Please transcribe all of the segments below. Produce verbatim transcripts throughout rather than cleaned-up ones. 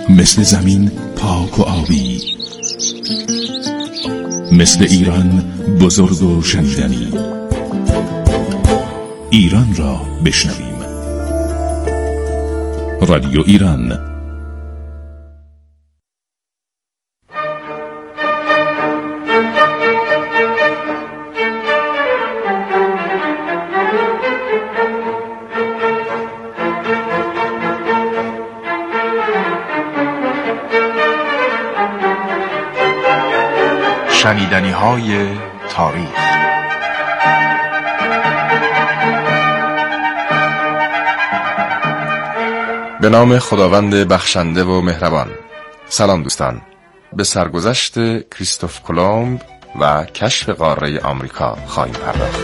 مثل زمین پاک و آبی، مثل ایران بزرگ و شنیدنی. ایران را بشنویم. رادیو ایران. شنیدنی‌های تاریخ. به نام خداوند بخشنده و مهربان. سلام دوستان. به سرگذشت کریستوف کلمب و کشف قاره آمریکا خواهیم پرداخت.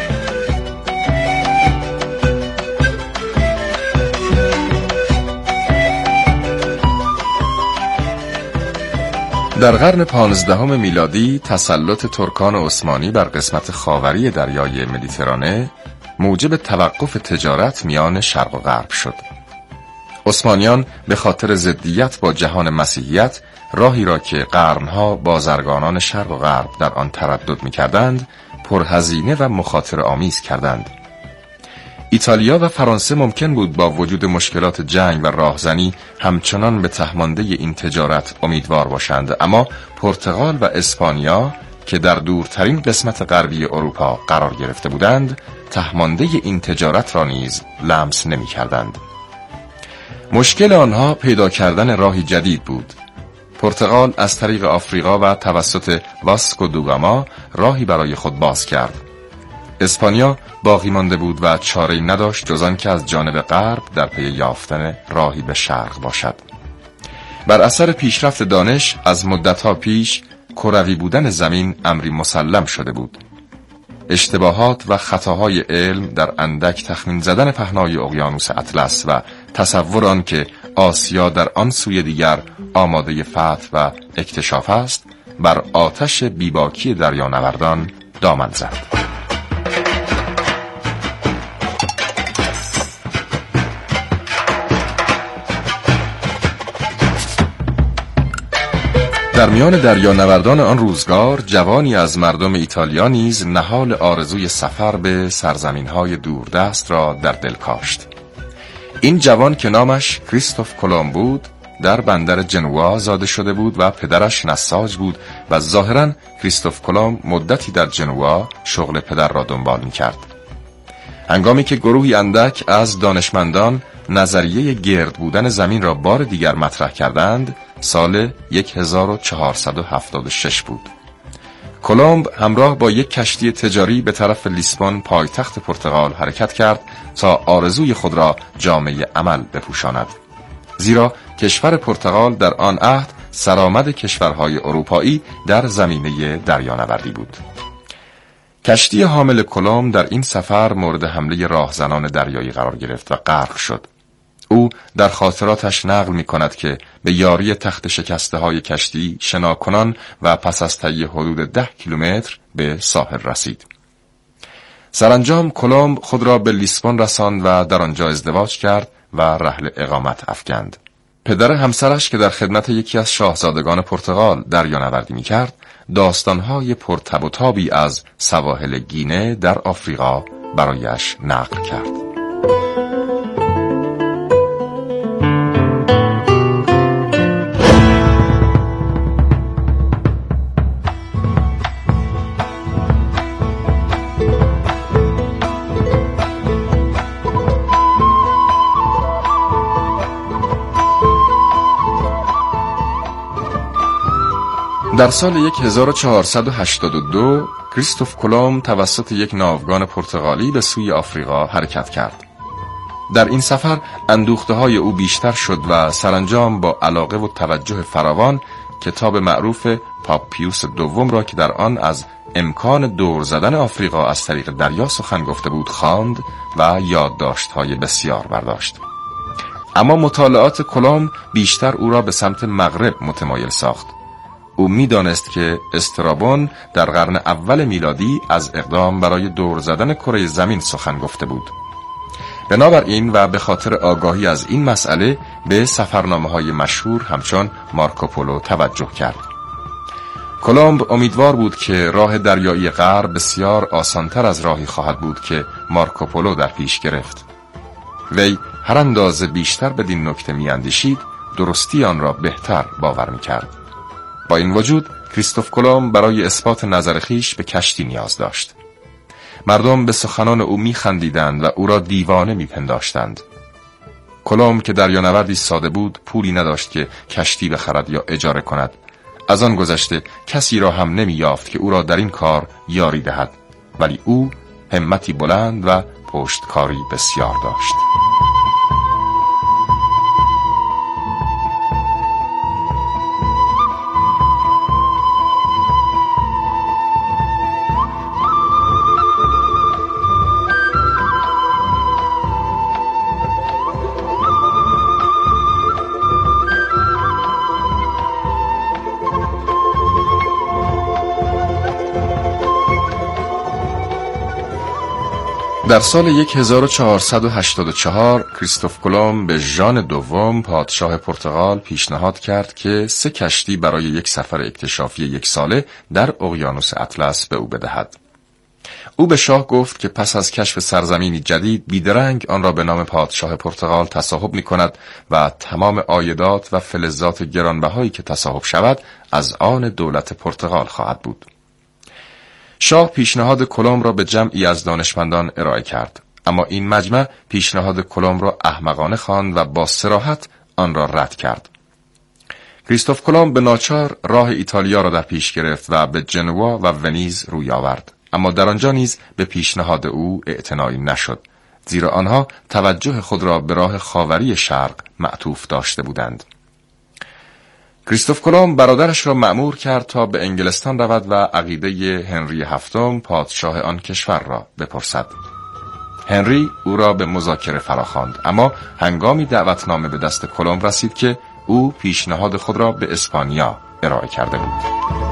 در قرن پانزدهم میلادی تسلط ترکان عثمانی بر قسمت خاوری دریای مدیترانه موجب توقف تجارت میان شرق و غرب شد. عثمانیان به خاطر ضدیت با جهان مسیحیت راهی را که قرنها بازرگانان شرق و غرب در آن تردد می‌کردند پرهزینه و مخاطره آمیز کردند. ایتالیا و فرانسه ممکن بود با وجود مشکلات جنگ و راهزنی همچنان به تهمانده این تجارت امیدوار باشند، اما پرتغال و اسپانیا که در دورترین قسمت غربی اروپا قرار گرفته بودند تهمانده این تجارت را نیز لمس نمی کردند. مشکل آنها پیدا کردن راهی جدید بود. پرتغال از طریق آفریقا و توسط واسکو دوگاما راهی برای خود باز کرد. اسپانیا باقی مانده بود و چاره‌ای نداشت جز آن که از جانب غرب در پی یافتن راهی به شرق باشد. بر اثر پیشرفت دانش از مدت‌ها پیش کروی بودن زمین امری مسلم شده بود. اشتباهات و خطاهای علم در اندک تخمین زدن پهنای اقیانوس اطلس و تصور آن که آسیا در آن سوی دیگر آماده فتح و اکتشاف است بر آتش بیباکی دریانوردان دامن زد. در میان دریانوردان آن روزگار جوانی از مردم ایتالیا نیز نهال آرزوی سفر به سرزمین‌های دوردست را در دل کاشت. این جوان که نامش کریستوف کلمب بود در بندر جنوا زاده شده بود و پدرش نساج بود و ظاهراً کریستوف کلمب مدتی در جنوا شغل پدر را دنبال می‌کرد. هنگامی که گروهی اندک از دانشمندان نظریه گرد بودن زمین را بار دیگر مطرح کردند، سال هزار و چهارصد و هفتاد و شش بود. کلمب همراه با یک کشتی تجاری به طرف لیسبون پایتخت پرتغال حرکت کرد تا آرزوی خود را جامه عمل بپوشاند. زیرا کشور پرتغال در آن عهد سرآمد کشورهای اروپایی در زمینه دریانوردی بود. کشتی حامل کلمب در این سفر مورد حمله راهزنان دریایی قرار گرفت و غرق شد. او در خاطراتش نقل می کند که به یاری تخت شکسته های کشتی شنا کنان و پس از طی حدود ده کیلومتر به ساحل رسید. سرانجام کلمب خود را به لیسبون رساند و در آنجا ازدواج کرد و رحل اقامت افکند. پدر همسرش که در خدمت یکی از شاهزادگان پرتغال دریانوردی می کرد داستانهای پرتب و تابی از سواحل گینه در آفریقا برایش نقل کرد. در سال هزار و چهارصد و هشتاد و دو کریستوف کلمب توسط یک ناوگان پرتغالی به سوی آفریقا حرکت کرد. در این سفر اندوخته‌های او بیشتر شد و سرانجام با علاقه و توجه فراوان کتاب معروف پاپ پیوس دوم را که در آن از امکان دور زدن آفریقا از طریق دریا سخن گفته بود خواند و یادداشت‌های بسیار برداشت. اما مطالعات کلمب بیشتر او را به سمت مغرب متمایل ساخت. او می‌دانست که استرابون در قرن اول میلادی از اقدام برای دور زدن کره زمین سخن گفته بود. بنابراین و به خاطر آگاهی از این مسئله به سفرنامه‌های مشهور همچون مارکوپولو توجه کرد. کلمب امیدوار بود که راه دریایی غرب بسیار آسانتر از راهی خواهد بود که مارکوپولو در پیش گرفت. وی هر اندازه بیشتر بدین نکته می‌اندیشید، درستی آن را بهتر باور می‌کرد. با این وجود کریستوف کلمب برای اثبات نظر خیش به کشتی نیاز داشت. مردم به سخنان او می‌خندیدند و او را دیوانه می‌پنداشتند. کلمب که دریانوردی ساده بود، پولی نداشت که کشتی بخرد یا اجاره کند. از آن گذشته کسی را هم نمی یافت که او را در این کار یاری دهد، ولی او همتی بلند و پشتکاری بسیار داشت. در سال هزار و چهارصد و هشتاد و چهار کریستوف کلمب به ژان دوم پادشاه پرتغال پیشنهاد کرد که سه کشتی برای یک سفر اکتشافی یک ساله در اقیانوس اطلس به او بدهد. او به شاه گفت که پس از کشف سرزمینی جدید بیدرنگ آن را به نام پادشاه پرتغال تصاحب می کند و تمام عایدات و فلزات گرانبهایی که تصاحب شود از آن دولت پرتغال خواهد بود. شاه پیشنهاد کلمب را به جمعی از دانشمندان ارائه کرد، اما این مجمع پیشنهاد کلمب را احمقانه خواند و با صراحت آن را رد کرد. کریستوف کلمب به ناچار راه ایتالیا را در پیش گرفت و به جنوا و ونیز روی آورد، اما در آنجا نیز به پیشنهاد او اعتنایی نشد، زیرا آنها توجه خود را به راه خاوری شرق معطوف داشته بودند. کریستوف کلمب برادرش را مأمور کرد تا به انگلستان رود و عقیده هنری هفتم پادشاه آن کشور را بپرسد. هنری او را به مذاکره فراخواند، اما هنگامی دعوتنامه به دست کلمب رسید که او پیشنهاد خود را به اسپانیا ارائه کرده بود.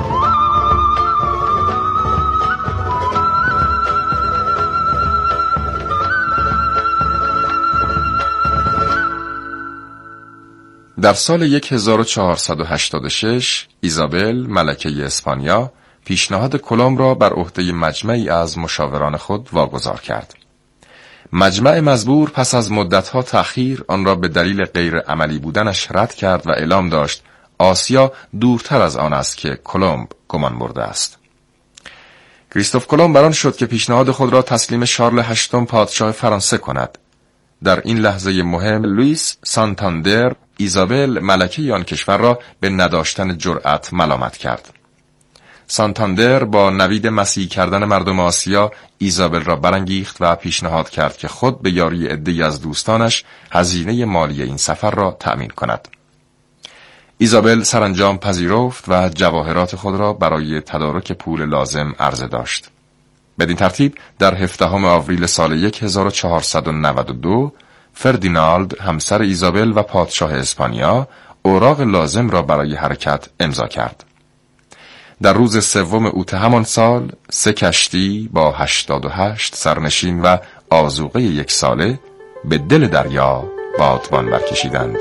در سال هزار و چهارصد و هشتاد و شش ایزابل ملکه اسپانیا پیشنهاد کلمب را بر عهده مجمعی از مشاوران خود واگذار کرد. مجمع مزبور پس از مدتها تأخیر آن را به دلیل غیر عملی بودنش رد کرد و اعلام داشت آسیا دورتر از آن است که کلمب گمان برده است. کریستوف کلمب بران شد که پیشنهاد خود را تسلیم شارل هشتم پادشاه فرانسه کند. در این لحظه مهم لوئیس سانتاندر ایزابل ملکه آن کشور را به نداشتن جرأت ملامت کرد. سانتاندر با نوید مسیحی کردن مردم آسیا ایزابل را برانگیخت و پیشنهاد کرد که خود به یاری عده‌ای از دوستانش هزینه مالی این سفر را تأمین کند. ایزابل سرانجام پذیرفت و جواهرات خود را برای تدارک پول لازم عرضه داشت. بدین ترتیب در هفدهم آوریل سال هزار و چهارصد و نود و دو فردیناند همسر ایزابل و پادشاه اسپانیا اوراق لازم را برای حرکت امضا کرد. در روز سوم اوت همان سال سه کشتی با هشتاد و هشت سرنشین و آذوقه یک ساله به دل دریا بادبان برکشیدند.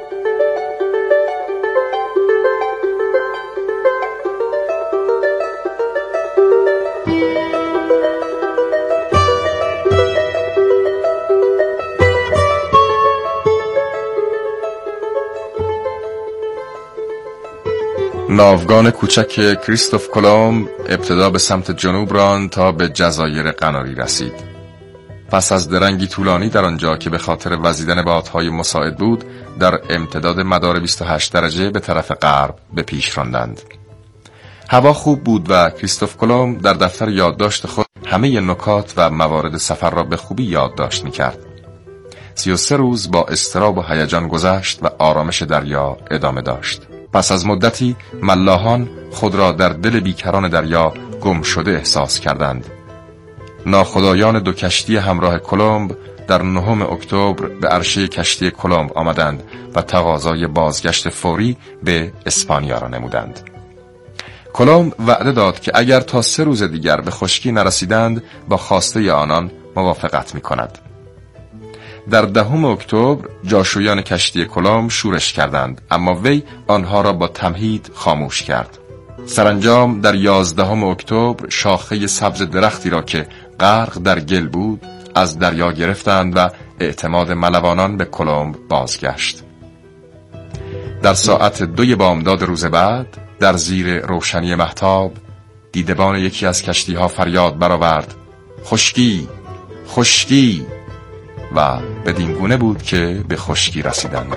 ناوگان کوچک کریستوف کلمب ابتدا به سمت جنوب راند تا به جزایر قناری رسید. پس از درنگی طولانی در آنجا که به خاطر وزیدن بادهای مساعد بود، در امتداد مدار بیست و هشت درجه به طرف غرب به پیش راندند. هوا خوب بود و کریستوف کلمب در دفتر یادداشت خود همه نکات و موارد سفر را به خوبی یادداشت می‌کرد. سی و سه روز با اضطراب و هیجان گذشت و آرامش دریا ادامه داشت. پس از مدتی ملاحان خود را در دل بیکران دریا گم شده احساس کردند. ناخدایان دو کشتی همراه کلمب در نهم اکتبر به عرشه کشتی کلمب آمدند و تقاضای بازگشت فوری به اسپانیا را نمودند. کلمب وعده داد که اگر تا سه روز دیگر به خشکی نرسیدند با خواسته آنان موافقت می کند. در دهم اکتبر جاشویان کشتی کلمب شورش کردند، اما وی آنها را با تمهید خاموش کرد. سرانجام در یازدهم اکتبر شاخه سبز درختی را که غرق در گل بود از دریا گرفتند و اعتماد ملوانان به کلمب بازگشت. در ساعت دوی بامداد روز بعد در زیر روشنی مهتاب دیدبان یکی از کشتی ها فریاد برآورد: خشکی، خشکی! و بدین گونه بود که به خشکی رسیدند.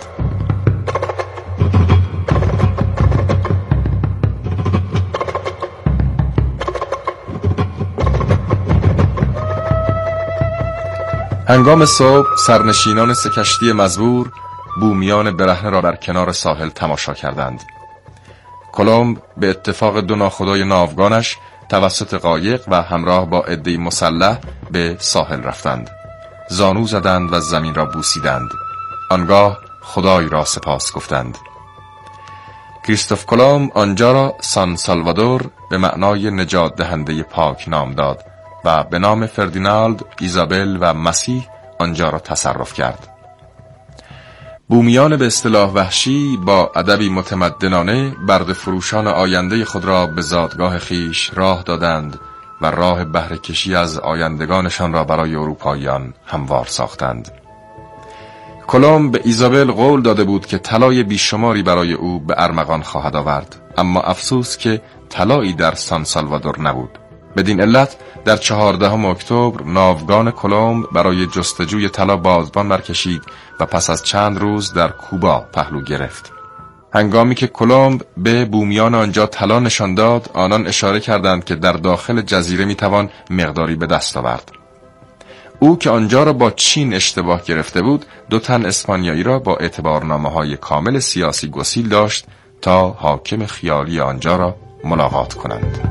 هنگام صبح سرنشینان سه کشتی مزبور بومیان برهنه را در کنار ساحل تماشا کردند. کلمب به اتفاق دو ناخدای ناوگانش توسط قایق و همراه با عده‌ای مسلح به ساحل رفتند. زانو زدند و زمین را بوسیدند. آنگاه خدای را سپاس گفتند. کریستوف کلمب آنجا را سان سالوادور به معنای نجات دهنده پاک نام داد و به نام فردیناند، ایزابل و مسیح آنجا را تصرف کرد. بومیان به اصطلاح وحشی با ادبی متمدنانه برده فروشان آینده خود را به زادگاه خیش راه دادند و راه بهره کشی از آیندگانشان را برای اروپاییان هموار ساختند. کلمب به ایزابل قول داده بود که طلای بیشماری برای او به ارمغان خواهد آورد، اما افسوس که طلایی در سان سالوادور نبود. بدین علت در چهاردهم اکتبر ناوگان کلمب برای جستجوی طلا بازبان برکشید و پس از چند روز در کوبا پهلو گرفت. هنگامی که کلمب به بومیان آنجا طلا نشان داد، آنان اشاره کردند که در داخل جزیره میتوان مقداری به دست آورد. او که آنجا را با چین اشتباه گرفته بود، دو تن اسپانیایی را با اعتبارنامه‌های کامل سیاسی گسیل داشت تا حاکم خیالی آنجا را ملاقات کنند.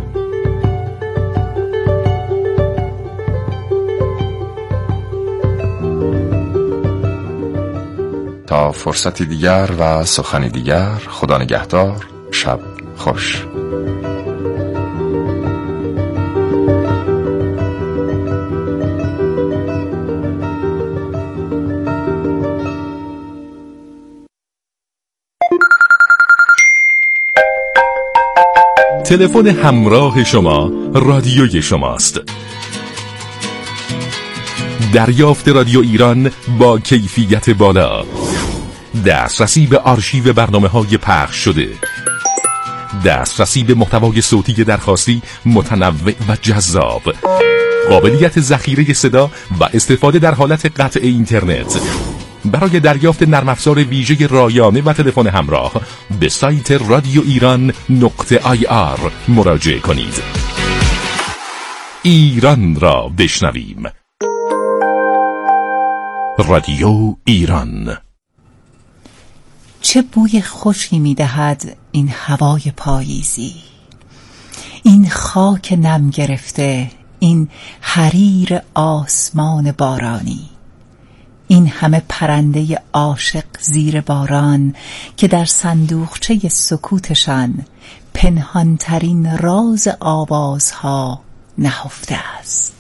تا فرصتی دیگر و سخنی دیگر، خدا نگهدار. شب خوش. تلفن همراه شما رادیوی شماست. دریافت رادیو ایران با کیفیت بالا، دسترسی به آرشیو برنامه‌های پخش شده، دسترسی به محتوای صوتی درخواستی متنوع و جذاب، قابلیت ذخیره صدا و استفاده در حالت قطع اینترنت. برای دریافت نرم افزار ویژه رایانه و تلفن همراه به سایت رادیو ایران نقطه آی آر مراجعه کنید. ایران را بشنویم. رادیو ایران. چه بوی خوشی می‌دهد این هوای پاییزی، این خاک نم گرفته، این حریر آسمان بارانی، این همه پرنده عاشق زیر باران که در صندوقچه سکوتشان پنهانترین راز آوازها نهفته است.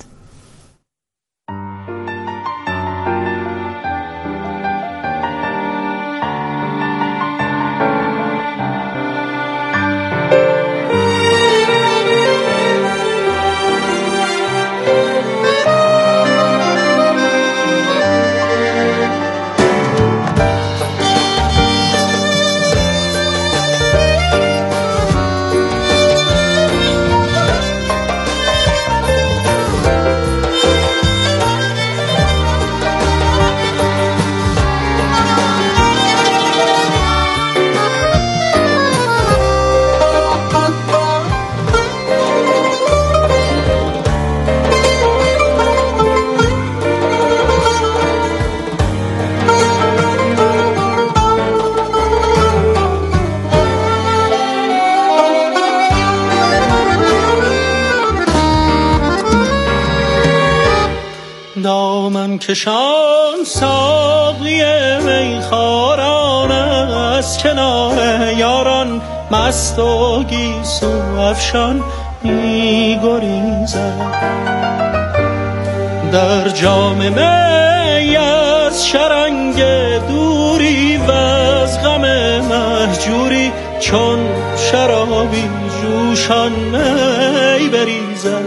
دامن کشان ساقی میخواران از کنار یاران مست و گیسو افشان می گریزد. در جام می از از شرنگ دوری و از غم مهجوری، چون شرابی جوشان می بریزد.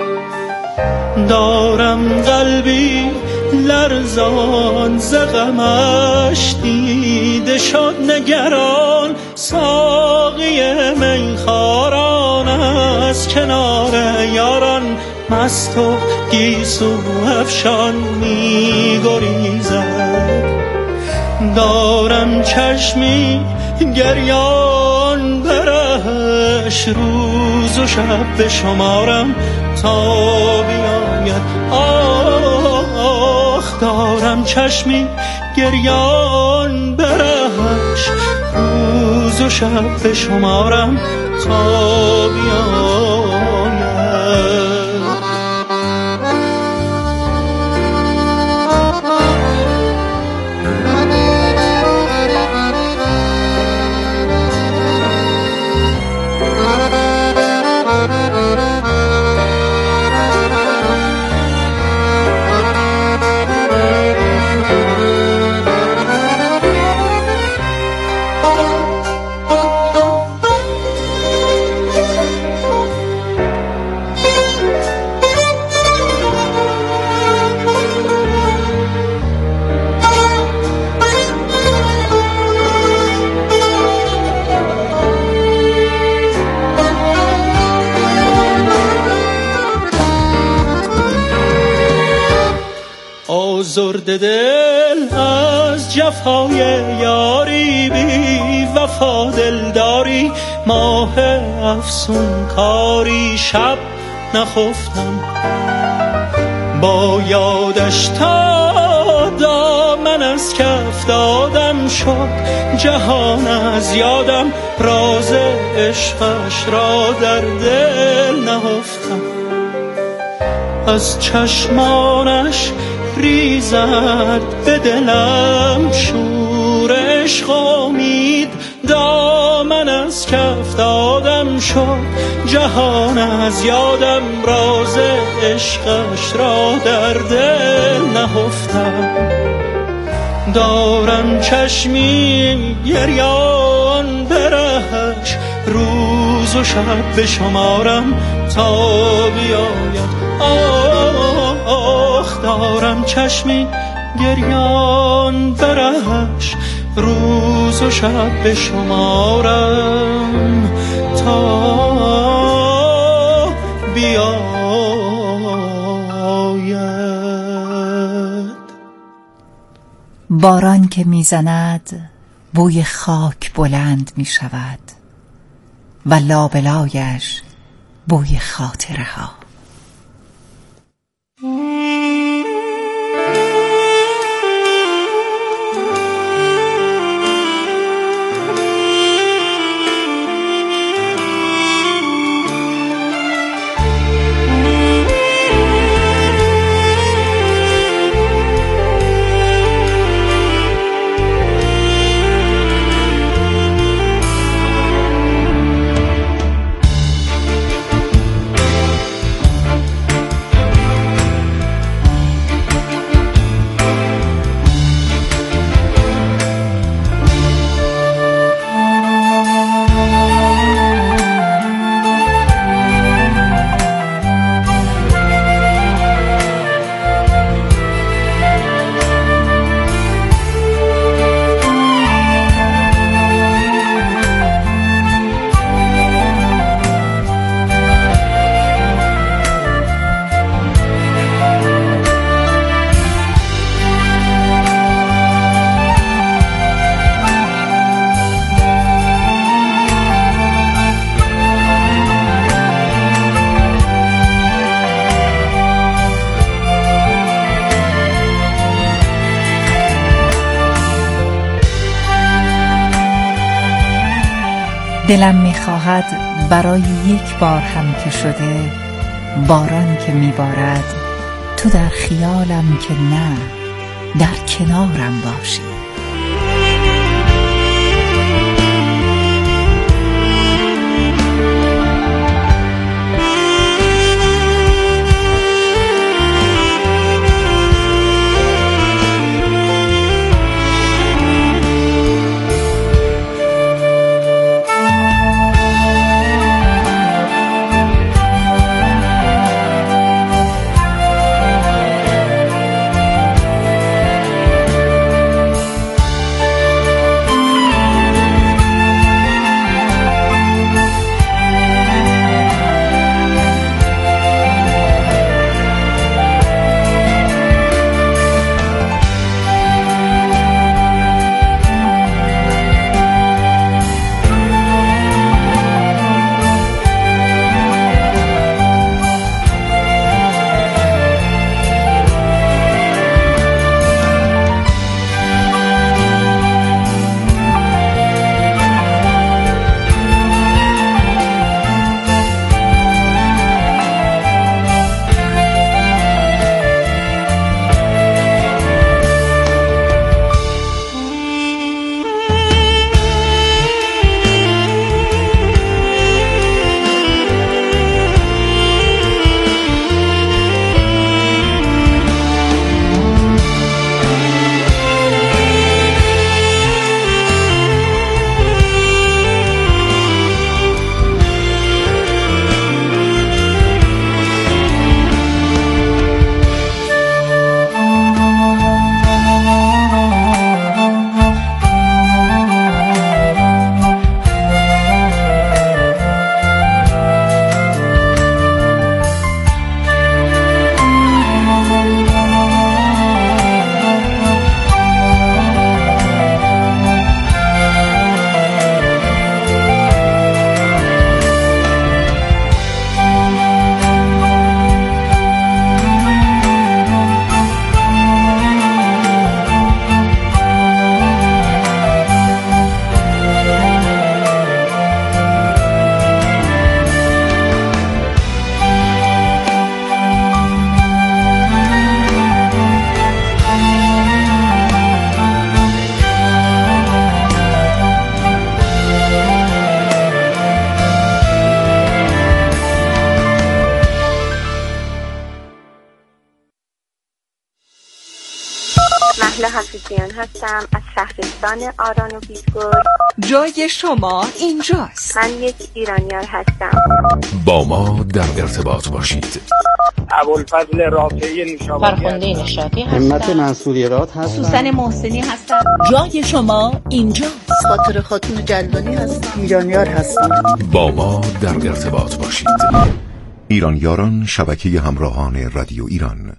دارم قلبی لرزان ز غمش، دیده شد نگران ساقی میخواران. از کنار یاران مست و گیسو افشان می گریزد. دارم چشمی گریان برهش، روز و شب به شمارم تا بیاید. آخ دارم چشمی گریان برهش، روز و شب به شمارم تا بیاید. آزرده دل از جفای یاری، بی وفا دلداری، ماه افسون کاری. شب نخفتم با یادش تا دامن از کف دادم شد. جهان از یادم راز عشقش را در دل نهفتم. از چشمانش ریزد به دلم شور عشق امید. دامن از کف دادم شد، جهان از یادم راز عشقش را در دل نهفتم. دارم چشمی گریان برهش، روز و شب به شمارم تا بیاید. آخ دارم چشمی گریان برهش، روز و شب به شمارم تا بیاید. باران که میزند بوی خاک بلند می شود و لابلایش بوی خاطره ها. دلم میخواهد برای یک بار هم که شده باران که میبارد تو در خیالم که نه در کنارم باشی. حفیظیان هستم از شهرستان آران و بیزگل. جای شما اینجاست. من یک ایرانیار هستم. با ما در ارتباط باشید. ابوالفضل رافعی نشابادی، فرخنده نشاطی هستم. همت منصوریرات هستم. سوسن محسنی هستم. جای شما اینجاست. خاطر خاتون جلوانی هستم. ایرانیار هستم. با ما در ارتباط باشید. ایرانیاران، شبکه همراهان رادیو ایران.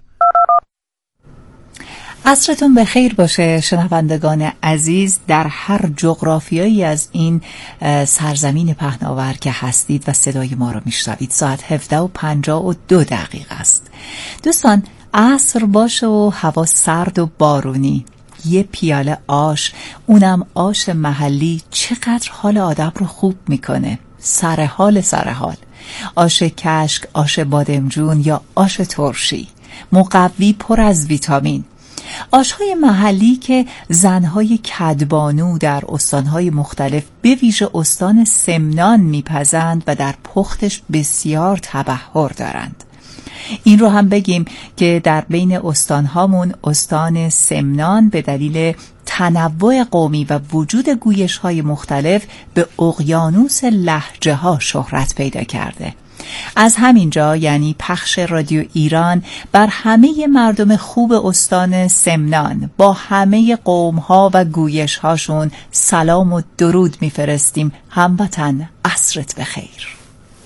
عصرتون بخیر باشه شنوندگان عزیز در هر جغرافیایی از این سرزمین پهناور که هستید و صدای ما رو میشنوید. ساعت هفده و پنجاه و دو دقیقه است. دوستان، عصر باشه و هوا سرد و بارونی، یه پیاله آش، اونم آش محلی، چقدر حال آدم رو خوب میکنه. سر حال سر حال آش کشک، آش بادمجون یا آش ترشی، مقوی، پر از ویتامین. آش‌های محلی که زنهای کدبانو در استانهای مختلف به ویژه استان سمنان میپزند و در پختش بسیار تبحر دارند. این رو هم بگیم که در بین استانهامون استان سمنان به دلیل تنوع قومی و وجود گویش‌های مختلف به اقیانوس لهجه‌ها شهرت پیدا کرده. از همینجا یعنی پخش رادیو ایران بر همه مردم خوب استان سمنان با همه قومها و گویشهاشون سلام و درود میفرستیم. هموطن، عصرت بخیر.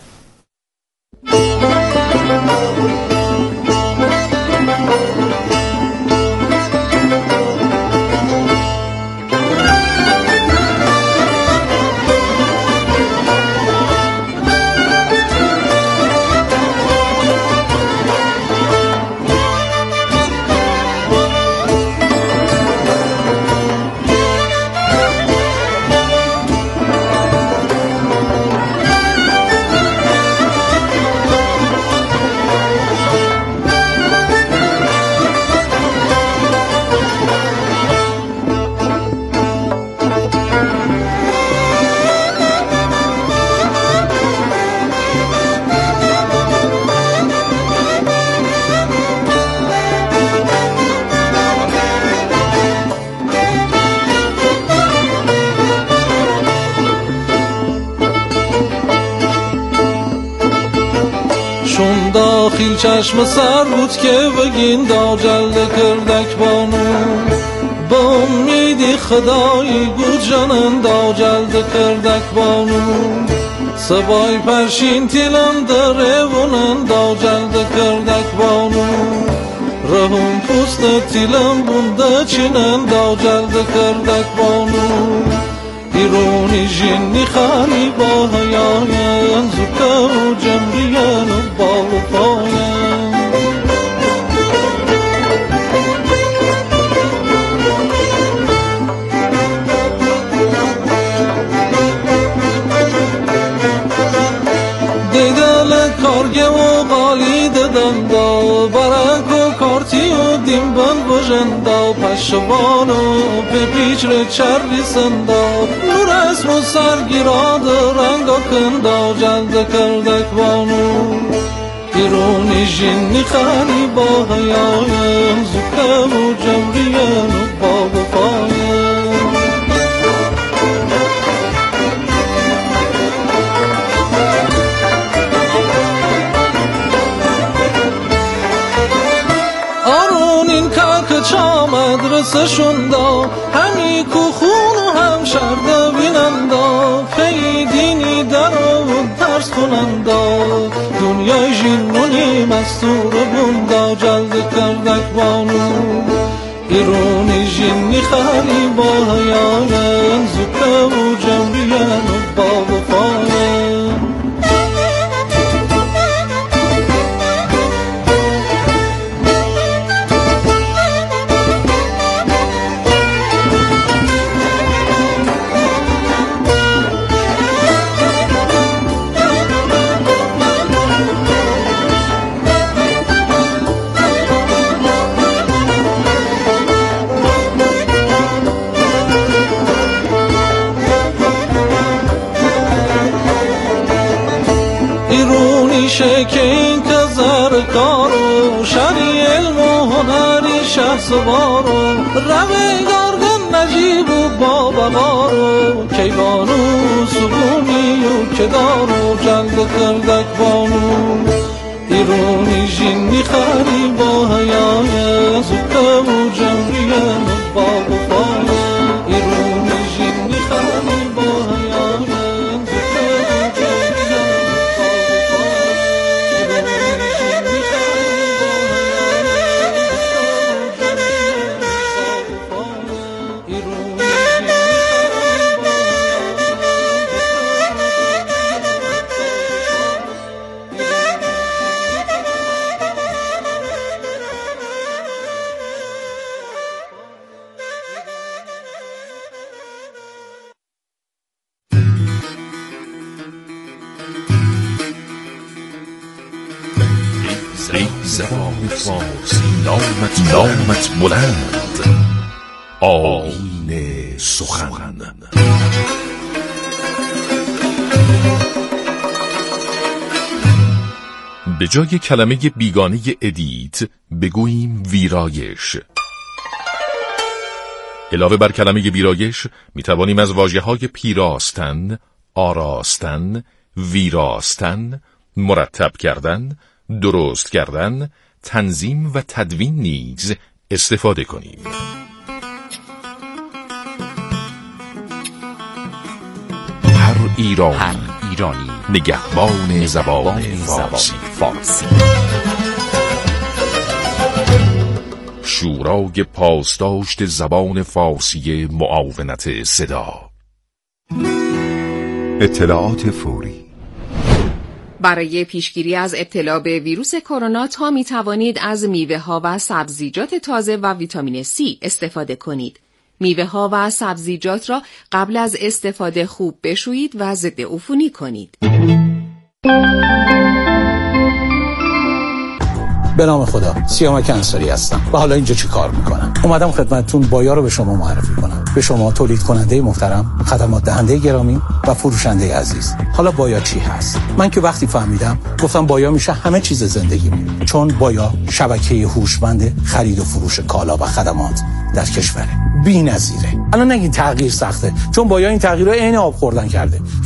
چون داخل چشم سر بود که بگین دا جلده کردک بانو، با امیدی خدایی بود جانن دا جلده کردک بانو. سبای پرشین تیلم داره ونن دا جلده کردک بانو، رهون پوست تیلم بونده چینن دا جلده کردک بانو. ایرونی جنی خانی با هیاین زکه و جمریان و با وفاین. دیدل کارگه و قالی ددم دا، برک و کارتی و دیمبان بجندا، پشوان و پیچ ر چری سندا، نور اسم و سرگیراد رنگا کندا جلد کردک بانو. ایرونی جنی خانی با هیایم زکه و جمریان و با وفایم. چا مدرسه شوندا، همی کو خون و هم شرده بینندا، پی دینی در و درس خونندا، دنیای جنونی مستور بوندا جلد کردک بانو. ایرونی جنی خری با هیاین زکه و جمریان و با وفاین. که این که زرکار و شری علم و هنری شه سوارو روی گردن نجیب و بابا بارو کیوانو سبونی و کدارو جلد کردک بانو ایرونی جینی خری با حیای زکه و جمعیه با بفای ایرونی جینی خری با حیای زکه و جمعیه زبان فارسی نامت نامت بلند آیین سخن. به جای کلمه بیگانه ادیت بگوییم ویرایش. علاوه بر کلمه ویرایش می توانیم از واژه‌های پیراستن، آراستن، ویراستن، مرتب کردن، درست کردن، تنظیم و تدوین نیز استفاده کنیم. هر ایرانی, هر ایرانی نگهبان زبان فارسی. فارسی شورای پاسداشت زبان فارسی معاونت صدا. اطلاعات فوری برای پیشگیری از ابتلا به ویروس کرونا تا می توانید از میوه ها و سبزیجات تازه و ویتامین C استفاده کنید. میوه ها و سبزیجات را قبل از استفاده خوب بشویید و ضد عفونی کنید. به نام خدا، سیامک انصاری هستم و حالا اینجا چی کار میکنم؟ اومدم خدمتتون بایا رو به شما معرفی کنم. به شما تولید کننده محترم، خدمات دهنده گرامی و فروشنده عزیز. حالا بایا چی هست؟ من که وقتی فهمیدم گفتم بایا میشه همه چیز زندگیمون، چون بایا شبکه هوشمند خرید و فروش کالا و خدمات در کشوره. بی‌نظیره. الان نگین تغییر سخته، چون بایا این تغییر رو عین آب خوردن کرده.